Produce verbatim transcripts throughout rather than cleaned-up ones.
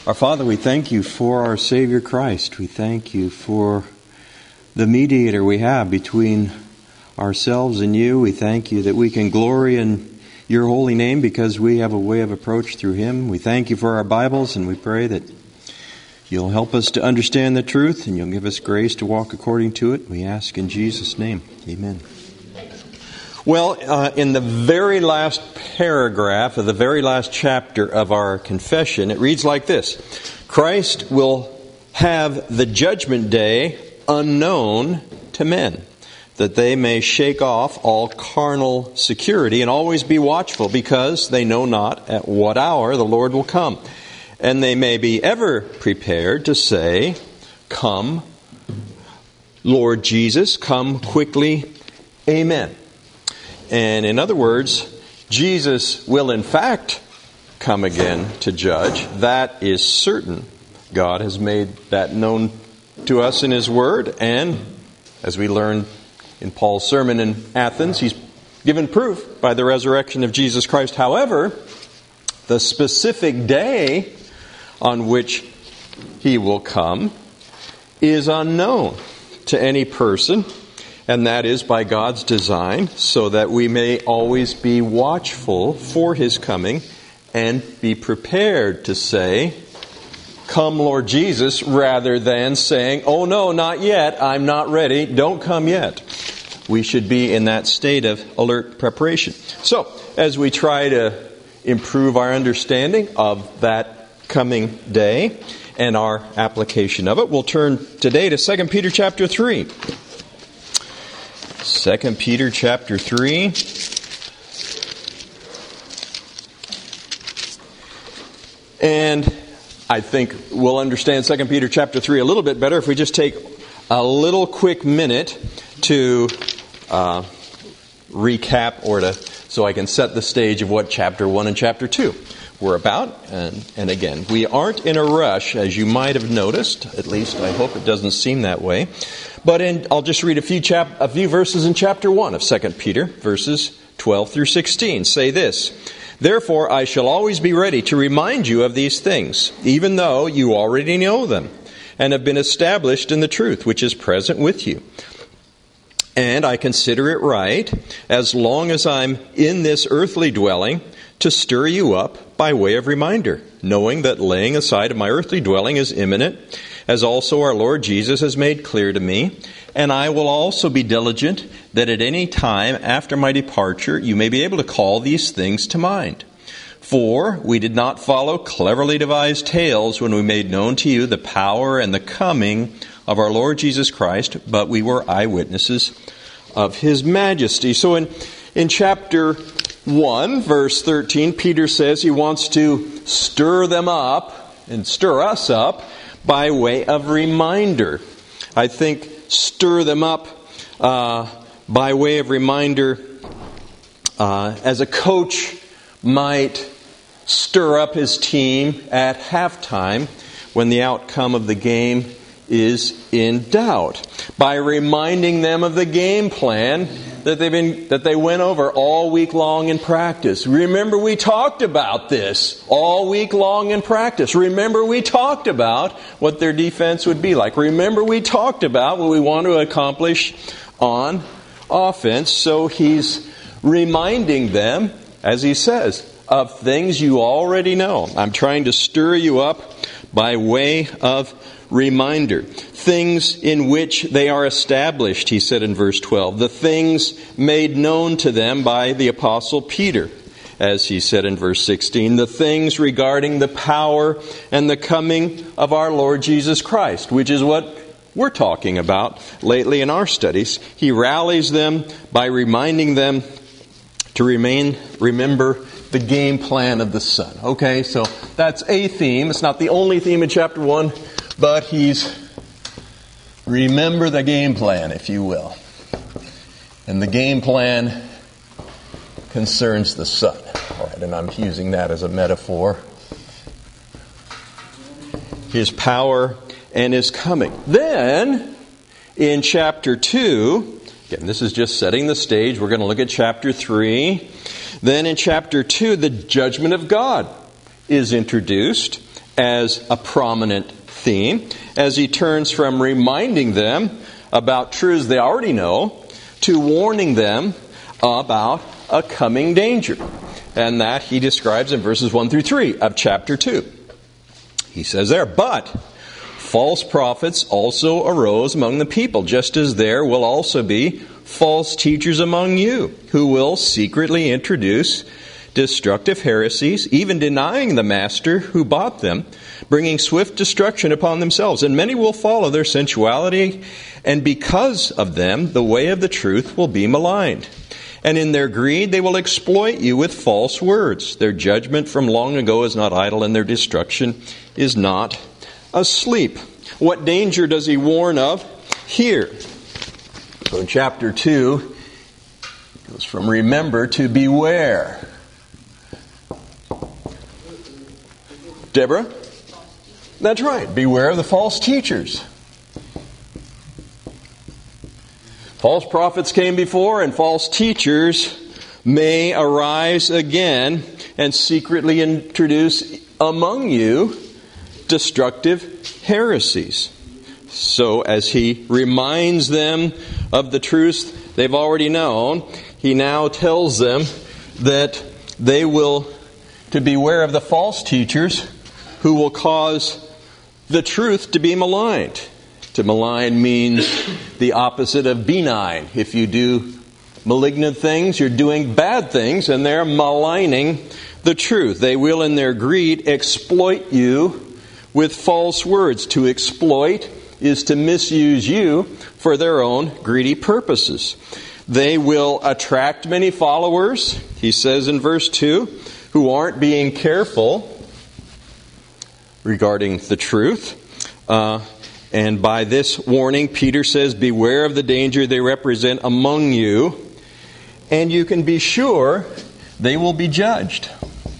Our Father, we thank you for our Savior Christ. We thank you for the mediator we have between ourselves and you. We thank you that we can glory in your holy name because we have a way of approach through him. We thank you for our Bibles, and we pray that you'll help us to understand the truth and you'll give us grace to walk according to it. We ask in Jesus' name. Amen. Well, uh, in the very last paragraph of the very last chapter of our confession, it reads like this: Christ will have the judgment day unknown to men, that they may shake off all carnal security and always be watchful, because they know not at what hour the Lord will come. And they may be ever prepared to say, "Come, Lord Jesus, come quickly. Amen." And in other words, Jesus will in fact come again to judge. That is certain. God has made that known to us in His Word, and as we learned in Paul's sermon in Athens, He's given proof by the resurrection of Jesus Christ. However, the specific day on which He will come is unknown to any person, and that is by God's design, so that we may always be watchful for His coming and be prepared to say, "Come, Lord Jesus," rather than saying, "Oh no, not yet, I'm not ready, don't come yet." We should be in that state of alert preparation. So, as we try to improve our understanding of that coming day and our application of it, we'll turn today to Second Peter chapter three. Second Peter chapter three. And I think we'll understand Second Peter chapter three a little bit better if we just take a little quick minute to uh, recap, or to so I can set the stage of what chapter one and chapter two were about. And, and again, we aren't in a rush, as you might have noticed. At least I hope it doesn't seem that way. But in, I'll just read a few chap, a few verses in chapter one of Second Peter, verses twelve through sixteen. Say this: "Therefore I shall always be ready to remind you of these things, even though you already know them, and have been established in the truth which is present with you. And I consider it right, as long as I'm in this earthly dwelling, to stir you up by way of reminder, knowing that laying aside of my earthly dwelling is imminent, as also our Lord Jesus has made clear to me. And I will also be diligent, that at any time after my departure you may be able to call these things to mind. For we did not follow cleverly devised tales when we made known to you the power and the coming of our Lord Jesus Christ, but we were eyewitnesses of His majesty." So in, in chapter one, verse thirteen, Peter says he wants to stir them up and stir us up by way of reminder. I think stir them up uh, by way of reminder uh, as a coach might stir up his team at halftime when the outcome of the game is in doubt, by reminding them of the game plan that they've been that they went over all week long in practice. Remember, we talked about this all week long in practice. Remember, we talked about what their defense would be like. Remember, we talked about what we want to accomplish on offense. So he's reminding them, as he says, of things you already know. I'm trying to stir you up by way of reminder. Things in which they are established, he said in verse twelve. The things made known to them by the Apostle Peter, as he said in verse sixteen. The things regarding the power and the coming of our Lord Jesus Christ, which is what we're talking about lately in our studies. He rallies them by reminding them to remain, remember the game plan of the Son. Okay, so that's a theme. It's not the only theme in chapter one, but he's remember the game plan, if you will. And the game plan concerns the Son. All right, and I'm using that as a metaphor. His power and His coming. Then, in chapter two, again, this is just setting the stage. We're going to look at chapter three. Then in chapter two, the judgment of God is introduced. as a prominent theme as he turns from reminding them about truths they already know to warning them about a coming danger. And that he describes in verses one through three of chapter two. He says there, "But false prophets also arose among the people, just as there will also be false teachers among you, who will secretly introduce destructive heresies, even denying the master who bought them, bringing swift destruction upon themselves. And many will follow their sensuality, and because of them the way of the truth will be maligned. And in their greed they will exploit you with false words. Their judgment from long ago is not idle, and their destruction is not asleep." What danger does he warn of here? So in chapter two, it goes from remember to beware. Deborah? That's right. Beware of the false teachers. False prophets came before, and false teachers may arise again and secretly introduce among you destructive heresies. So as he reminds them of the truths they've already known, he now tells them that they will to beware of the false teachers who will cause the truth to be maligned. To malign means the opposite of benign. If you do malignant things, you're doing bad things, and they're maligning the truth. They will, in their greed, exploit you with false words. To exploit is to misuse you for their own greedy purposes. They will attract many followers, he says in verse two, who aren't being careful regarding the truth. Uh, and by this warning, Peter says, beware of the danger they represent among you, and you can be sure they will be judged.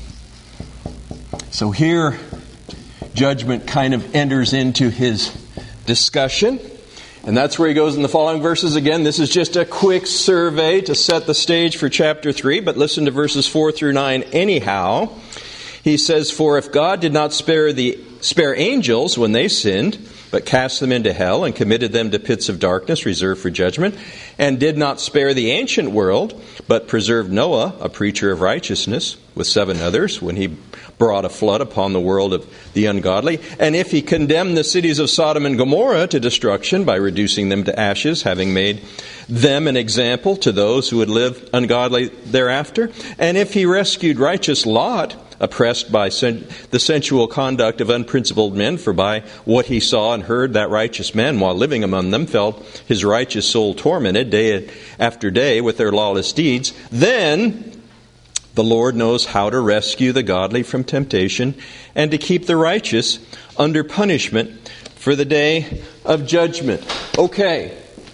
So here, judgment kind of enters into his discussion. And that's where he goes in the following verses again. This is just a quick survey to set the stage for chapter three, but listen to verses four through nine anyhow. He says, "For if God did not spare the spare angels when they sinned, but cast them into hell and committed them to pits of darkness reserved for judgment, and did not spare the ancient world, but preserved Noah, a preacher of righteousness, with seven others, when he brought a flood upon the world of the ungodly, and if he condemned the cities of Sodom and Gomorrah to destruction by reducing them to ashes, having made them an example to those who would live ungodly thereafter, and if he rescued righteous Lot, oppressed by sen- the sensual conduct of unprincipled men, for by what he saw and heard that righteous man, while living among them, felt his righteous soul tormented day after day with their lawless deeds, then the Lord knows how to rescue the godly from temptation and to keep the righteous under punishment for the day of judgment." Okay.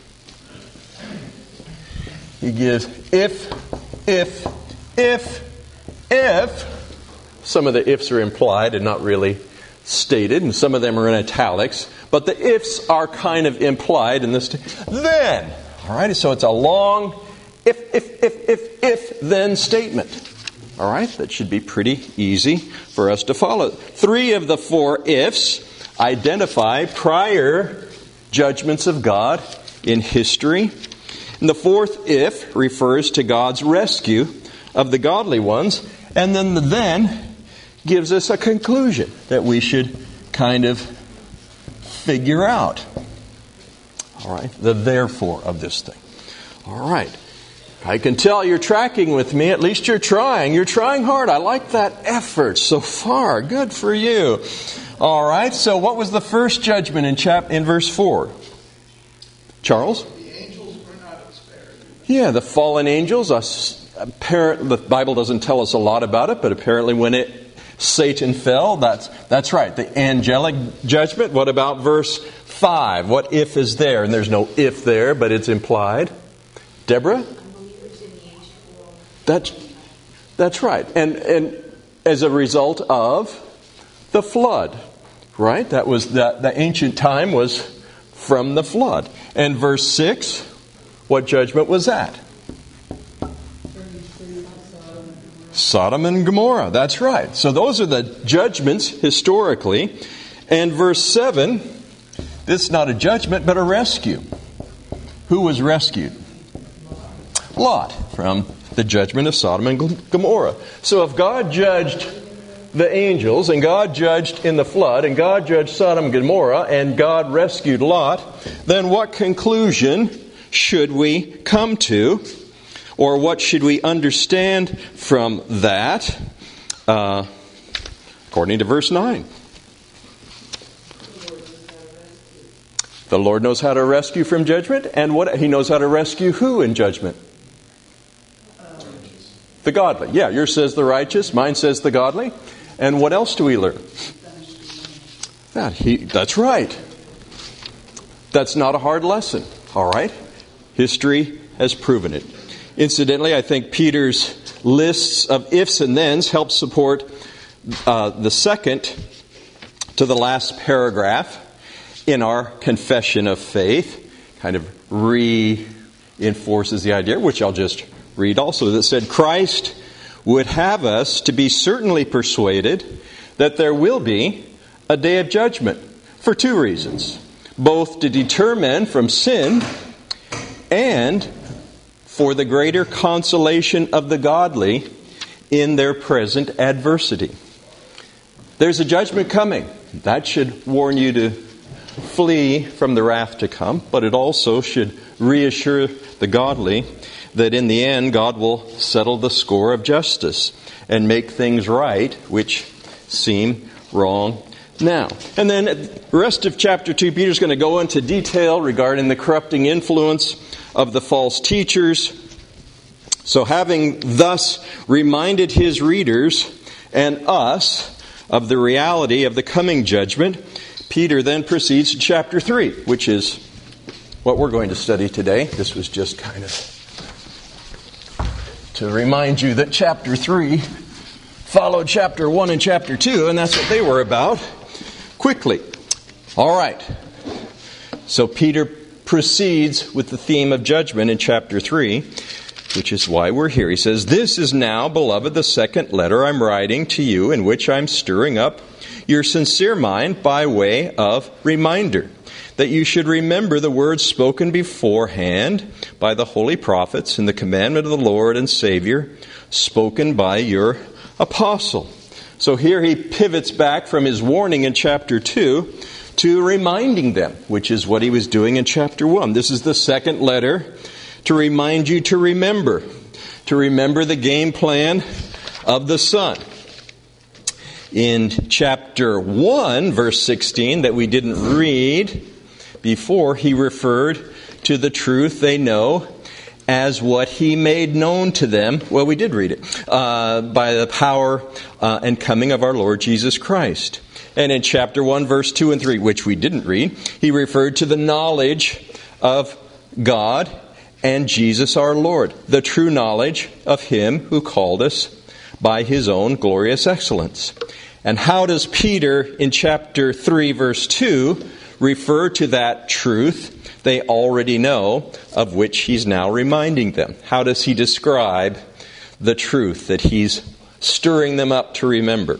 He gives if, if, if, if. Some of the ifs are implied and not really stated, and some of them are in italics. But the ifs are kind of implied in this. T- then, all right. So it's a long if, if, if, if, if, then statement. All right, that should be pretty easy for us to follow. Three of the four ifs identify prior judgments of God in history. And the fourth if refers to God's rescue of the godly ones. And then the then gives us a conclusion that we should kind of figure out. All right, the therefore of this thing. All right. I can tell you're tracking with me. At least you're trying. You're trying hard. I like that effort so far. Good for you. All right. So what was the first judgment in chap in verse four? Charles? The angels were not spared. Yeah, the fallen angels. Us, apparent, the Bible doesn't tell us a lot about it, but apparently when it Satan fell, that's that's right. The angelic judgment. What about verse five? What if is there? And there's no if there, but it's implied. Deborah? That's, that's right. And and as a result of the flood, right? That was the, the ancient time was from the flood. And verse six, what judgment was that? Sodom and Gomorrah. That's right. So those are the judgments historically. And verse seven, this is not a judgment, but a rescue. Who was rescued? Lot, from the judgment of Sodom and Gomorrah. So if God judged the angels, and God judged in the flood, and God judged Sodom and Gomorrah, and God rescued Lot, then what conclusion should we come to? Or what should we understand from that? Uh, according to verse nine. The Lord knows how to rescue from judgment. And what He knows how to rescue who in judgment? The godly. Yeah, yours says the righteous. Mine says the godly. And what else do we learn? That he, that's right. That's not a hard lesson. All right? History has proven it. Incidentally, I think Peter's lists of ifs and thens help support uh, the second to the last paragraph in our confession of faith. Kind of reinforces the idea, which I'll just read also, that said, Christ would have us to be certainly persuaded that there will be a day of judgment for two reasons. Both to deter men from sin and for the greater consolation of the godly in their present adversity. There's a judgment coming. That should warn you to flee from the wrath to come, but it also should reassure the godly that in the end God will settle the score of justice and make things right which seem wrong now. And then the rest of chapter two, Peter's going to go into detail regarding the corrupting influence of the false teachers. So having thus reminded his readers and us of the reality of the coming judgment, Peter then proceeds to chapter three, which is what we're going to study today. This was just kind of to remind you that chapter three followed chapter one and chapter two, and that's what they were about. Quickly. All right. So Peter proceeds with the theme of judgment in chapter three, which is why we're here. He says, This is now, beloved, the second letter I'm writing to you, in which I'm stirring up your sincere mind by way of reminder, that you should remember the words spoken beforehand by the holy prophets and the commandment of the Lord and Savior spoken by your apostle. So here he pivots back from his warning in chapter two to reminding them, which is what he was doing in chapter one. This is the second letter to remind you to remember, to remember the game plan of the Son. In chapter one, verse sixteen, that we didn't read before, he referred to the truth they know as what he made known to them. Well, we did read it. Uh, by the power uh, and coming of our Lord Jesus Christ. And in chapter one, verse two and three, which we didn't read, he referred to the knowledge of God and Jesus our Lord. The true knowledge of Him who called us by His own glorious excellence. And how does Peter in chapter three, verse two, refer to that truth they already know, of which he's now reminding them? How does he describe the truth that he's stirring them up to remember?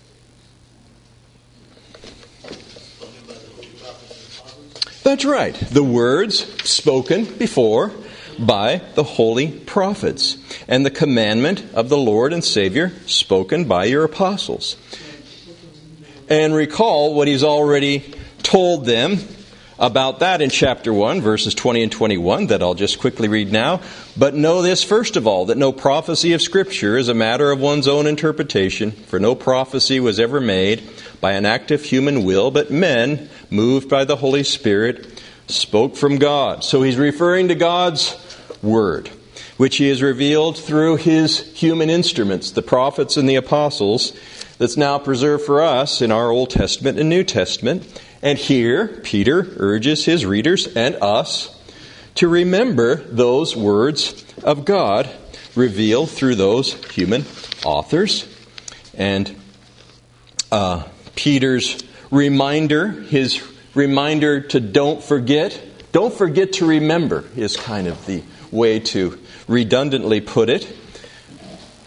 That's right. The words spoken before by the holy prophets, and the commandment of the Lord and Savior spoken by your apostles. And recall what he's already told them about that in chapter one, verses twenty and twenty-one, that I'll just quickly read now. But know this, first of all, that no prophecy of Scripture is a matter of one's own interpretation, for no prophecy was ever made by an act of human will, but men, moved by the Holy Spirit, spoke from God. So he's referring to God's Word, which He has revealed through His human instruments, the prophets and the apostles, that's now preserved for us in our Old Testament and New Testament. And here, Peter urges his readers and us to remember those words of God revealed through those human authors. And uh, Peter's reminder, his reminder to don't forget, don't forget to remember, is kind of the way to redundantly put it.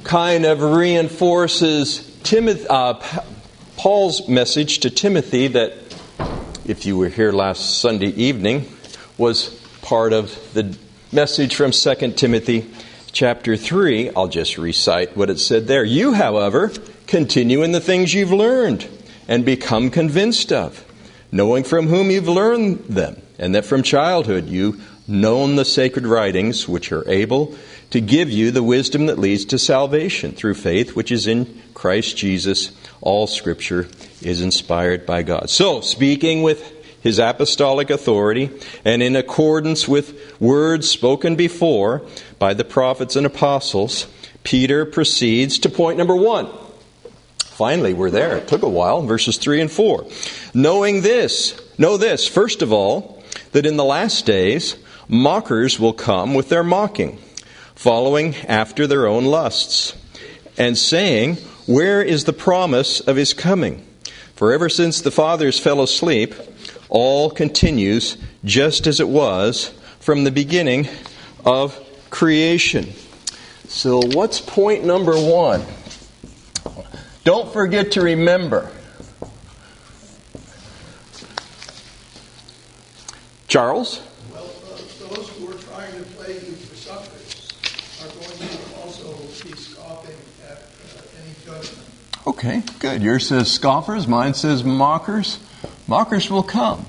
kind of reinforces Timothy, uh, Paul's message to Timothy that, if you were here last Sunday evening, was part of the message from Second Timothy chapter three. I'll just recite what it said there. You, however, continue in the things you've learned and become convinced of, knowing from whom you've learned them, and that from childhood you've known the sacred writings, which are able to give you the wisdom that leads to salvation through faith, which is in Christ Jesus. All Scripture is inspired by God. So, speaking with his apostolic authority and in accordance with words spoken before by the prophets and apostles, Peter proceeds to point number one. Finally, we're there. It took a while. Verses three and four. Knowing this, know this, first of all, that in the last days mockers will come with their mocking, following after their own lusts, and saying, where is the promise of his coming? For ever since the fathers fell asleep, all continues just as it was from the beginning of creation. So what's point number one? Don't forget to remember. Charles? Well, uh, those who are trying to play you for suckers are going to also be scoffing at uh, any judgment. Okay, good. Yours says scoffers. Mine says mockers. Mockers will come.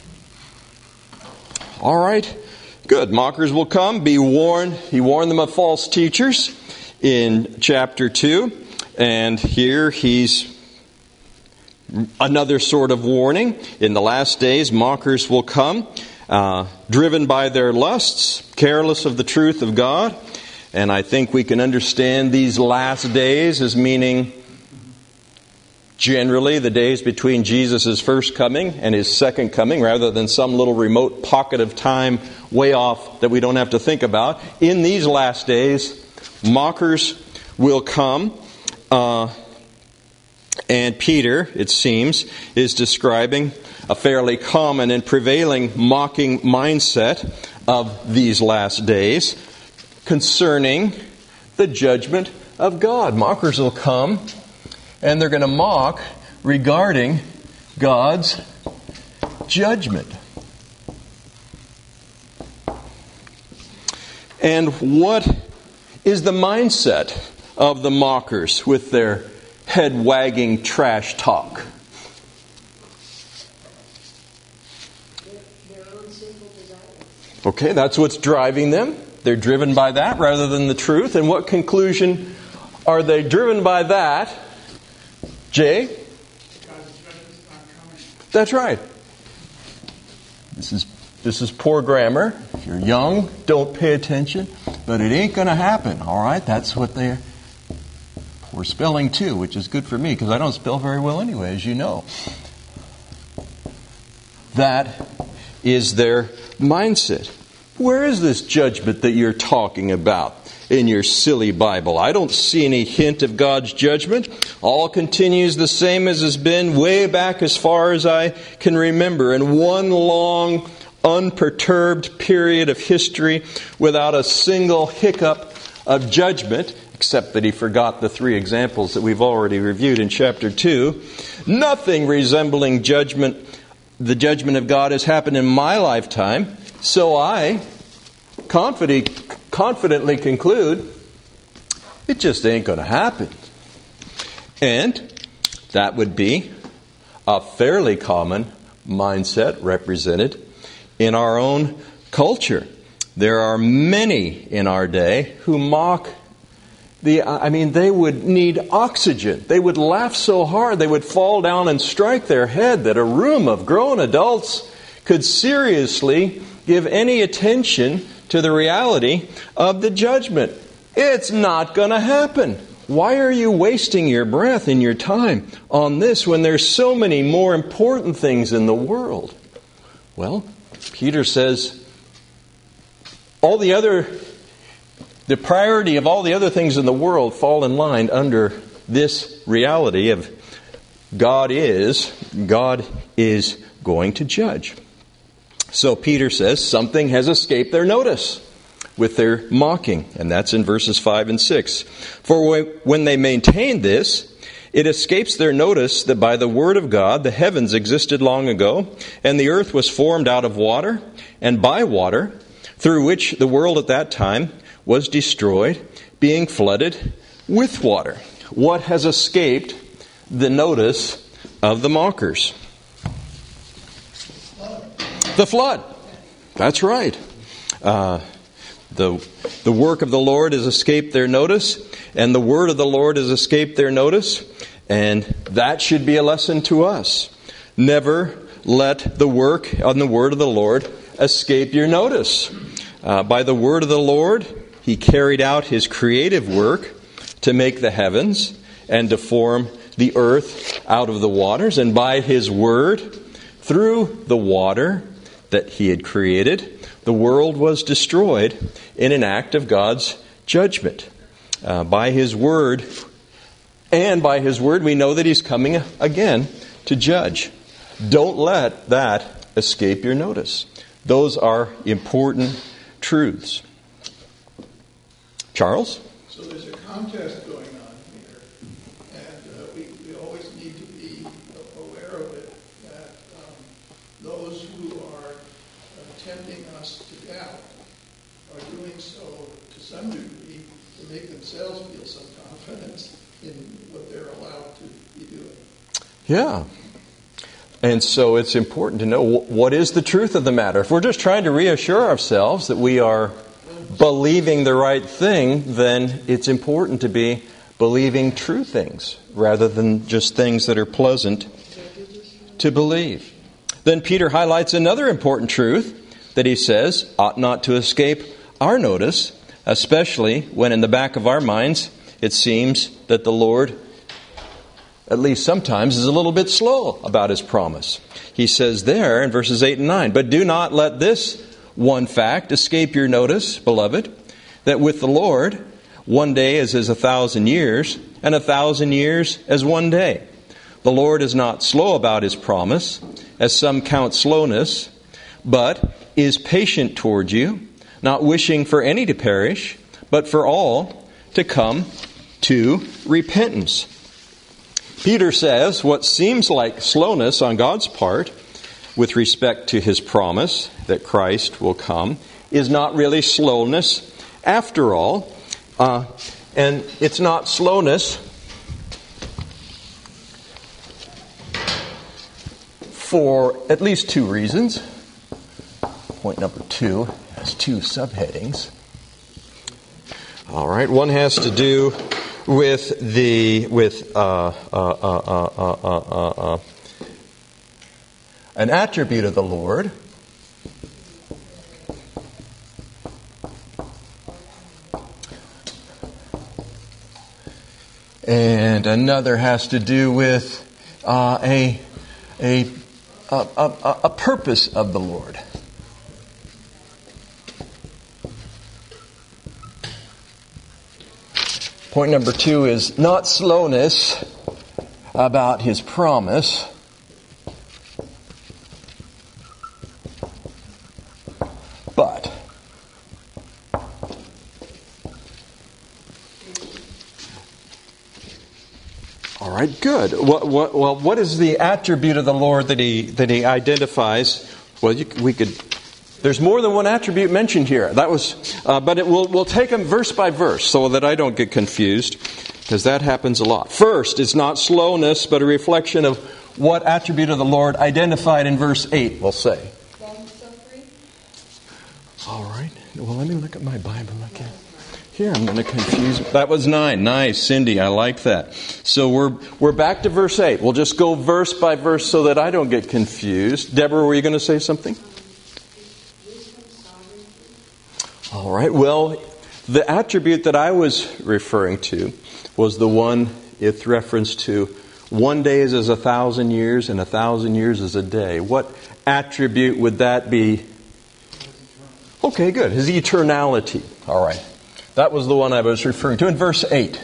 All right, good. Mockers will come. Be warned. He warned them of false teachers in chapter two. And here he's another sort of warning. In the last days, mockers will come, uh, driven by their lusts, careless of the truth of God. And I think we can understand these last days as meaning generally the days between Jesus' first coming and his second coming, rather than some little remote pocket of time way off that we don't have to think about. In these last days, mockers will come. Uh, and Peter, it seems, is describing a fairly common and prevailing mocking mindset of these last days concerning the judgment of God. Mockers will come, and they're going to mock regarding God's judgment. And what is the mindset of the mockers with their head-wagging trash talk? Their own sinful desires. Okay, that's what's driving them. They're driven by that rather than the truth. And what conclusion are they driven by that? Jay? God's judgment's not coming. That's right. This is this is poor grammar. If you're young, don't pay attention. But it ain't going to happen, all right? That's what they're... Poor spelling, too, which is good for me, because I don't spell very well anyway, as you know. That is their mindset. Where is this judgment that you're talking about in your silly Bible? I don't see any hint of God's judgment. All continues the same as has been way back as far as I can remember, in one long, unperturbed period of history without a single hiccup of judgment, except that he forgot the three examples that we've already reviewed in chapter two. Nothing resembling judgment, the judgment of God, has happened in my lifetime. So I confidently, confidently conclude it just ain't going to happen. And that would be a fairly common mindset represented in our own culture. There are many in our day who mock the, I mean, they would need oxygen. They would laugh so hard they would fall down and strike their head that a room of grown adults could seriously give any attention to the reality of the judgment. It's not going to happen. Why are you wasting your breath and your time on this when there's so many more important things in the world? Well, Peter says all the other, the priority of all the other things in the world fall in line under this reality of God is, God is going to judge. So Peter says something has escaped their notice. with their mocking. And that's in verses five and six. For when they maintain this, it escapes their notice that by the word of God the heavens existed long ago, and the earth was formed out of water and by water, through which the world at that time was destroyed, being flooded with water. What has escaped the notice of the mockers? The flood. That's right. Uh, the, the work of the Lord has escaped their notice, and the word of the Lord has escaped their notice, and that should be a lesson to us. Never let the work on the word of the Lord escape your notice. Uh, by the word of the Lord, He carried out His creative work to make the heavens and to form the earth out of the waters. And by His word, through the water that He had created, the world was destroyed in an act of God's judgment. Uh, by His word, and by His word, we know that He's coming again to judge. Don't let that escape your notice. Those are important truths. Charles? So there's a contest going on here, and uh, we, we always need to be aware of it, that um, those who are uh, tempting us to doubt are doing so to some degree to make themselves feel some confidence in what they're allowed to be doing. Yeah. And so it's important to know what is the truth of the matter. If we're just trying to reassure ourselves that we are believing the right thing, then it's important to be believing true things rather than just things that are pleasant to believe. Then Peter highlights another important truth that he says ought not to escape our notice, especially when in the back of our minds it seems that the Lord, at least sometimes, is a little bit slow about His promise. He says there in verses eight and nine, "But do not let this one fact escape your notice, beloved, that with the Lord one day is as a thousand years, and a thousand years as one day. The Lord is not slow about His promise, as some count slowness, but is patient toward you, not wishing for any to perish, but for all to come to repentance." Peter says what seems like slowness on God's part with respect to His promise that Christ will come is not really slowness after all. Uh, and it's not slowness for at least two reasons. Point number two has two subheadings. All right, one has to do with the with uh, uh, uh, uh, uh, uh, uh, an attribute of the Lord, and another has to do with uh, a, a a a a purpose of the Lord. Point number two is not slowness about His promise, but all right, good. What, what, well, what is the attribute of the Lord that He that He identifies? Well, you, we could. There's more than one attribute mentioned here. That was, uh, but it will we'll take them verse by verse so that I don't get confused, because that happens a lot. First, it's not slowness, but a reflection of what attribute of the Lord identified in verse eight. We'll say. Long-suffering. All right. Well, let me look at my Bible again. Here, I'm going to confuse. That was nine. Nice, Cindy. I like that. So we're we're back to verse eight. We'll just go verse by verse so that I don't get confused. Deborah, were you going to say something? All right. Well, the attribute that I was referring to was the one with reference to one day is as a thousand years and a thousand years is a day. What attribute would that be? Okay, good. His eternality. All right. That was the one I was referring to in verse eight.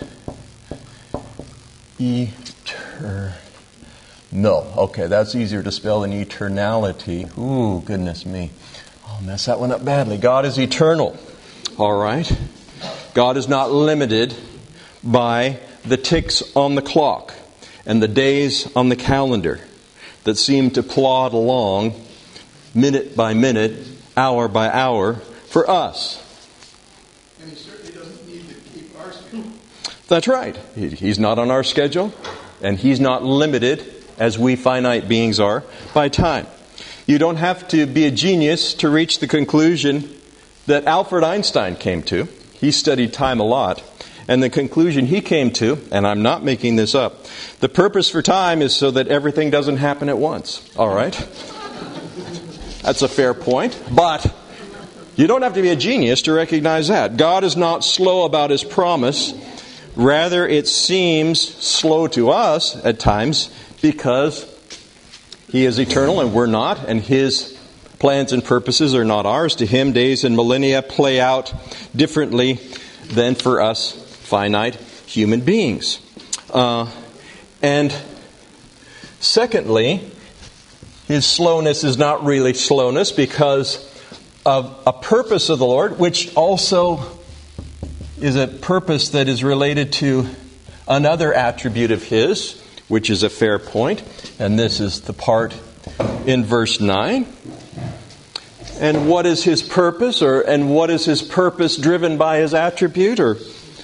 Eter. No. Okay, that's easier to spell than eternality. Ooh, goodness me. I'll mess that one up badly. God is eternal. All right? God is not limited by the ticks on the clock and the days on the calendar that seem to plod along minute by minute, hour by hour for us. And He certainly doesn't need to keep our schedule. That's right. He's not on our schedule, and He's not limited, as we finite beings are, by time. You don't have to be a genius to reach the conclusion that Albert Einstein came to. He studied time a lot. And the conclusion he came to, and I'm not making this up, the purpose for time is so that everything doesn't happen at once. All right? That's a fair point. But you don't have to be a genius to recognize that. God is not slow about His promise. Rather, it seems slow to us at times because He is eternal and we're not, and His plans and purposes are not ours. To Him, days and millennia play out differently than for us finite human beings. Uh, and secondly, His slowness is not really slowness because of a purpose of the Lord, which also is a purpose that is related to another attribute of His, which is a fair point. And this is the part in verse nine. And what is His purpose, or and what is His purpose driven by His attribute? Or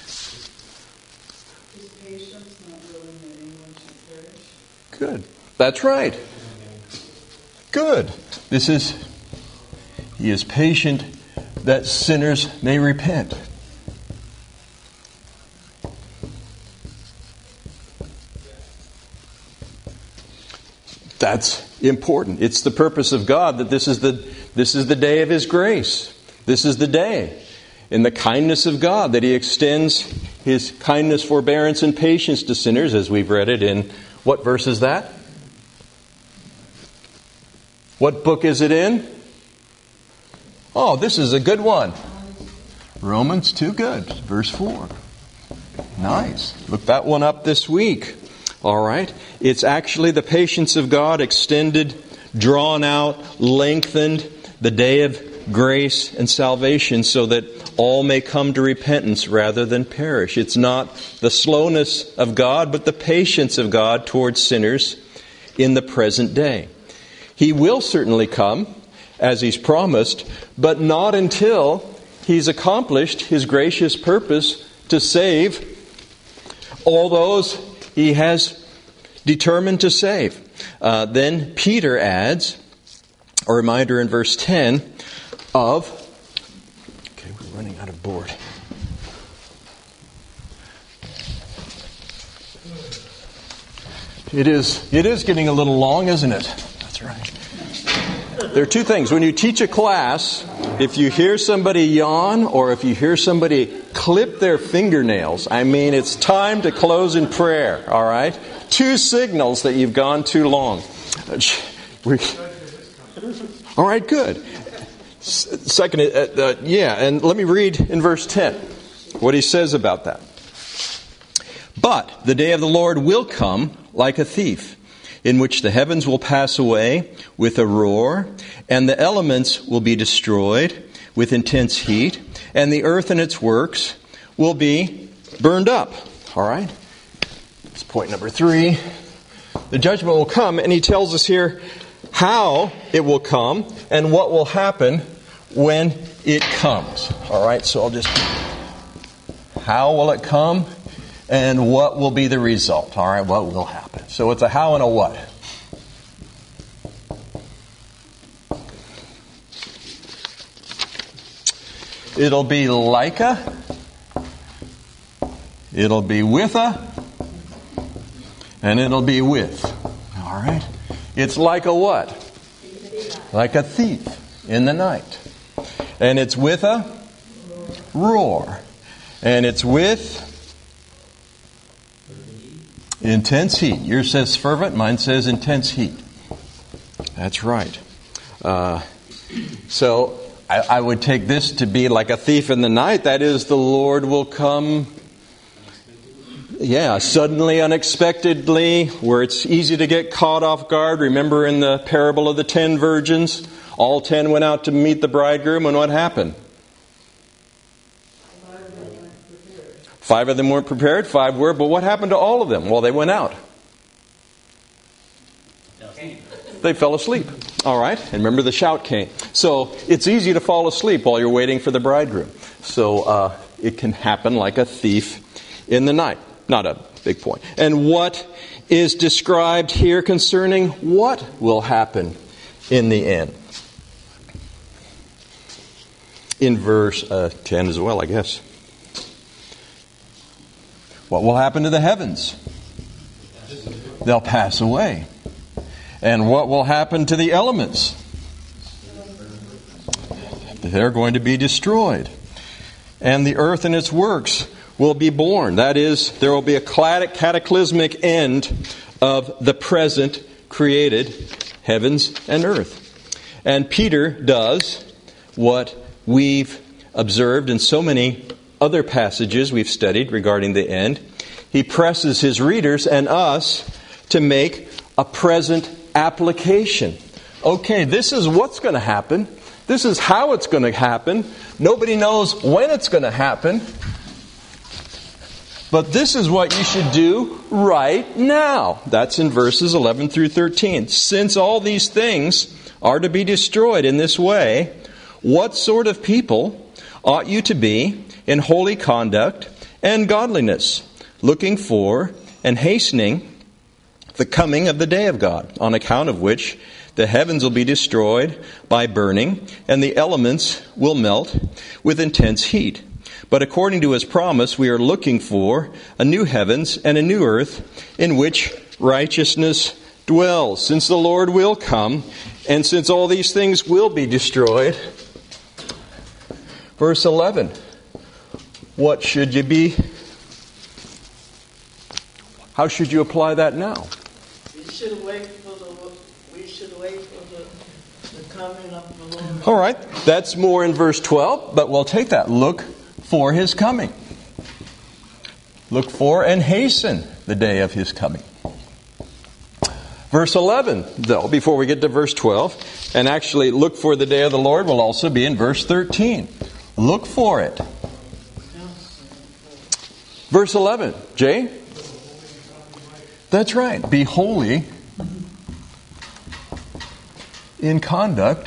good. That's right. Good. This is, He is patient that sinners may repent. That's important. It's the purpose of God that this is the this is the day of His grace. This is the day in the kindness of God that He extends His kindness, forbearance, and patience to sinners, as we've read it in, what verse is that? What book is it in? Oh, this is a good one. Romans two, good. Verse four. Nice. Look that one up this week. All right. It's actually the patience of God extended, drawn out, lengthened, the day of grace and salvation so that all may come to repentance rather than perish. It's not the slowness of God, but the patience of God towards sinners in the present day. He will certainly come, as He's promised, but not until He's accomplished His gracious purpose to save all those He has determined to save. Uh, then Peter adds a reminder in verse ten of, okay, we're running out of board. It is, it is getting a little long, isn't it? That's right. There are two things. When you teach a class, if you hear somebody yawn or if you hear somebody clip their fingernails, I mean, it's time to close in prayer, all right? Two signals that you've gone too long. All right, good. Second, uh, uh, yeah, and let me read in verse ten what he says about that. But the day of the Lord will come like a thief, in which the heavens will pass away with a roar, and the elements will be destroyed with intense heat, and the earth and its works will be burned up. All right? That's point number three. The judgment will come, and he tells us here how it will come and what will happen when it comes. All right, so I'll just... How will it come and what will be the result? All right, what will happen? So it's a how and a what. It'll be like a, it'll be with a, and it'll be with. All right? It's like a what? Like a thief in the night. And it's with a roar. And it's with intense heat. Yours says fervent, mine says intense heat. That's right. Uh, so I, I would take this to be like a thief in the night. That is, the Lord will come, yeah, suddenly, unexpectedly, where it's easy to get caught off guard. Remember in the parable of the ten virgins, all ten went out to meet the bridegroom, and what happened? Five of them weren't prepared, five were, but what happened to all of them? Well, they went out. They fell asleep. All right, and remember the shout came. So it's easy to fall asleep while you're waiting for the bridegroom. So uh, it can happen like a thief in the night. Not a big point. And what is described here concerning what will happen in the end? In verse uh, ten as well, I guess. What will happen to the heavens? They'll pass away. And what will happen to the elements? They're going to be destroyed. And the earth and its works will be born. That is, there will be a cataclysmic end of the present created heavens and earth. And Peter does what we've observed in so many other passages we've studied regarding the end. He presses his readers and us to make a present application. Okay, this is what's going to happen. This is how it's going to happen. Nobody knows when it's going to happen. But this is what you should do right now. That's in verses eleven through thirteen. Since all these things are to be destroyed in this way, what sort of people ought you to be in holy conduct and godliness, looking for and hastening the coming of the day of God, on account of which the heavens will be destroyed by burning, and the elements will melt with intense heat. But according to His promise, we are looking for a new heavens and a new earth in which righteousness dwells. Since the Lord will come, and since all these things will be destroyed. Verse eleven. What should you be? How should you apply that now? We should wait for the we should wait for the, the coming of the Lord. All right, that's more in verse twelve, but we'll take that. Look for His coming. Look for and hasten the day of His coming. Verse eleven, though, before we get to verse twelve, and actually look for the day of the Lord will also be in verse thirteen. Look for it. Verse eleven, Jay? That's right. Be holy in conduct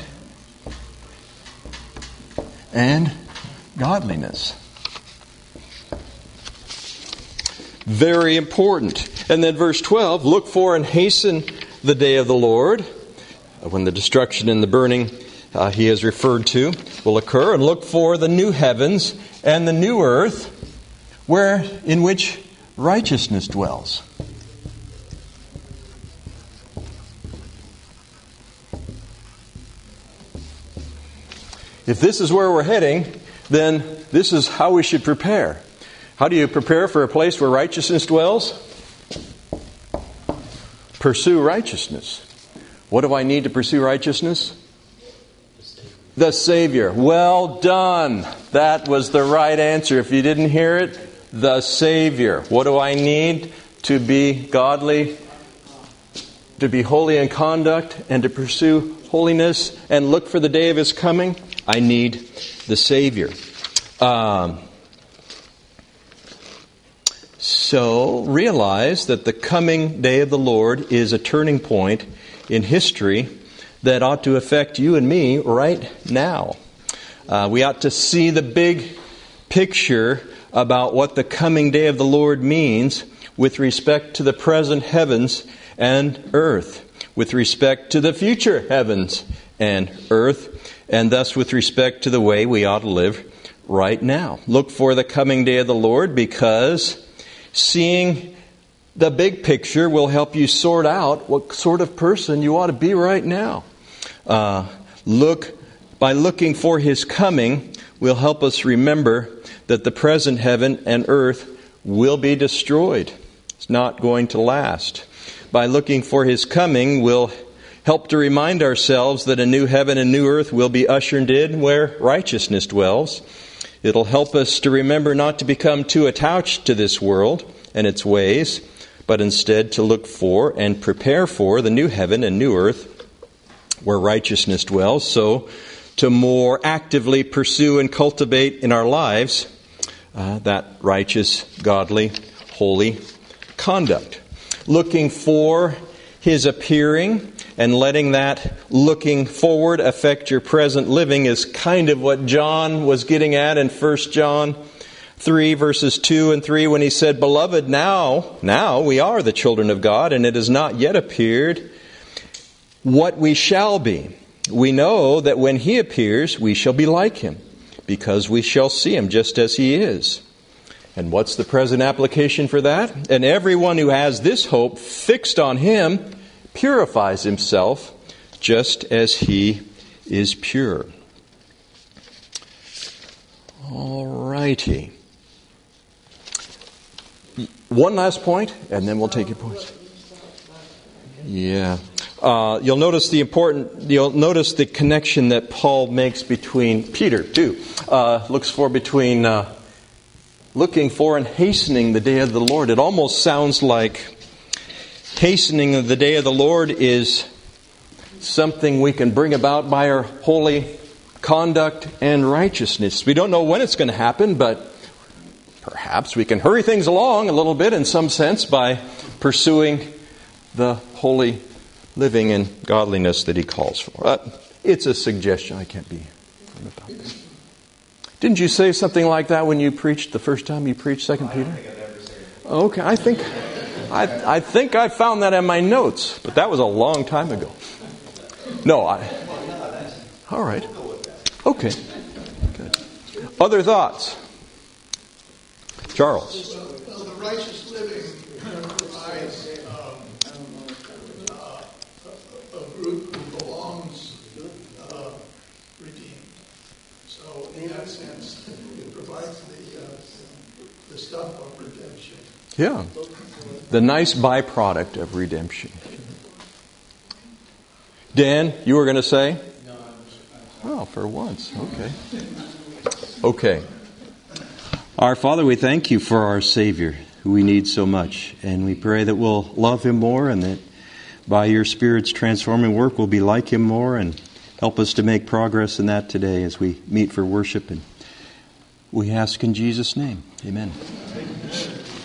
and godliness. Very important. And then verse twelve, look for and hasten the day of the Lord, when the destruction and the burning uh, he has referred to will occur, and look for the new heavens and the new earth where in which righteousness dwells. If this is where we're heading, then this is how we should prepare. How do you prepare for a place where righteousness dwells? Pursue righteousness. What do I need to pursue righteousness? The Savior. Well done. That was the right answer. If you didn't hear it, the Savior. What do I need to be godly, to be holy in conduct, and to pursue holiness and look for the day of His coming? I need the Savior. Um, so realize that the coming day of the Lord is a turning point in history that ought to affect you and me right now. Uh, we ought to see the big picture about what the coming day of the Lord means with respect to the present heavens and earth, with respect to the future heavens and earth, and thus with respect to the way we ought to live right now. Look for the coming day of the Lord, because seeing the big picture will help you sort out what sort of person you ought to be right now. Uh, look, by looking for His coming will help us remember that the present heaven and earth will be destroyed. It's not going to last. By looking for His coming, we'll help to remind ourselves that a new heaven and new earth will be ushered in where righteousness dwells. It'll help us to remember not to become too attached to this world and its ways, but instead to look for and prepare for the new heaven and new earth where righteousness dwells, so to more actively pursue and cultivate in our lives uh, that righteous, godly, holy conduct. Looking for His appearing and letting that looking forward affect your present living is kind of what John was getting at in First John three, verses two and three, when he said, Beloved, now, now we are the children of God, and it has not yet appeared what we shall be. We know that when He appears, we shall be like Him, because we shall see Him just as He is. And what's the present application for that? And everyone who has this hope fixed on Him purifies himself just as He is pure. All righty. One last point, and then we'll take your points. Yeah. Uh, you'll notice the important, you'll notice the connection that Paul makes between, Peter too, uh, looks for between uh, looking for and hastening the day of the Lord. It almost sounds like hastening of the day of the Lord is something we can bring about by our holy conduct and righteousness. We don't know when it's going to happen, but perhaps we can hurry things along a little bit in some sense by pursuing the holy living and godliness that He calls for. But it's a suggestion. I can't be firm about that. Didn't you say something like that when you preached the first time you preached Second Peter? Okay, I think I I think I found that in my notes, but that was a long time ago. No, I. All right. Okay. Good. Other thoughts? Charles. Well, the righteous living provides um, uh, a, a group who belongs uh, redeemed. So in that sense, it provides the uh, the stuff of redemption. Yeah. The nice byproduct of redemption. Dan, you were going to say? Oh, for once. Okay. Okay. Our Father, we thank You for our Savior, who we need so much. And we pray that we'll love Him more and that by Your Spirit's transforming work, we'll be like Him more, and help us to make progress in that today as we meet for worship. And we ask in Jesus' name. Amen.